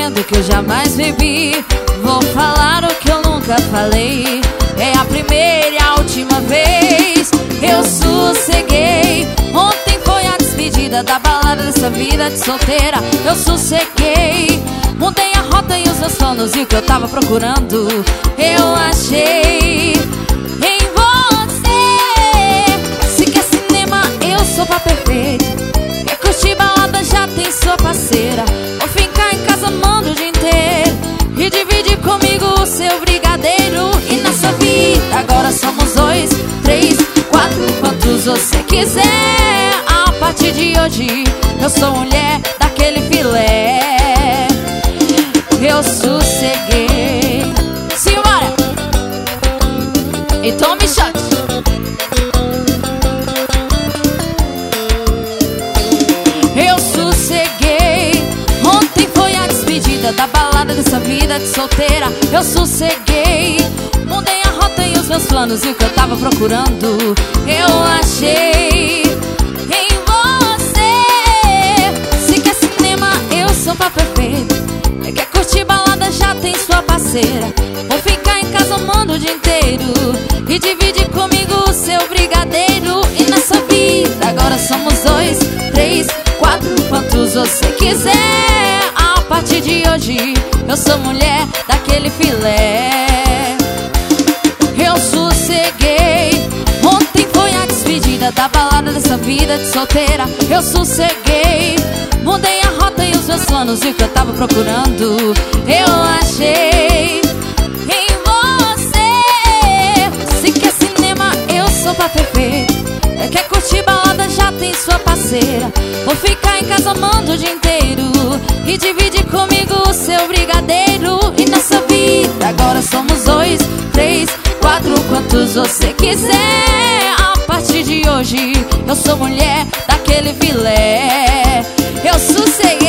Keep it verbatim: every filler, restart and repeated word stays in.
dizendo que eu jamais bebi. Vou falar o que eu nunca falei. É a primeira e a última vez. Eu sosseguei. Ontem foi a despedida da balada dessa vida de solteira. Eu sosseguei. Mudei a rota e os meus planos e o que eu tava procurando eu achei em você. Se quer cinema, eu sou pra perfeito. Quer curtir balada, já tem sua parceira. Vou ficar em casa amando o dia inteiro e dividir comigo o seu brigadeiro. E nessa vida agora somos dois, três, quatro, quantos você quiser. A partir de hoje eu sou mulher daquele filé. Eu sosseguei. Simbora! E tome shot. Eu sosseguei. Ontem foi a despedida da balada dessa vida de solteira. Eu sosseguei. Mudei a rota e os meus planos e o que eu tava procurando eu achei em você. Se quer cinema, eu sou pra perfeito. Quer curtir balada, já tem sua parceira. Vou ficar em casa amando o dia inteiro e dividir comigo o seu brigadeiro. E nessa vida agora somos dois, três, quatro, quantos você quiser. A partir de hoje eu sou mulher daquele filé. Eu sosseguei. Ontem foi a despedida da balada dessa vida de solteira. Eu sosseguei. Mudei a rota e os meus planos e o que eu tava procurando eu achei em você. Se quer cinema, eu sou pra perfeito. Quer curtir balada, já tem sua parceira. Vou ficar em casa amando o dia inteiro e dividir comigo o seu brigadeiro. E nessa vida agora somos dois, três, quatro, quantos você quiser. A partir de hoje eu sou mulher daquele filé. Eu sosseguei.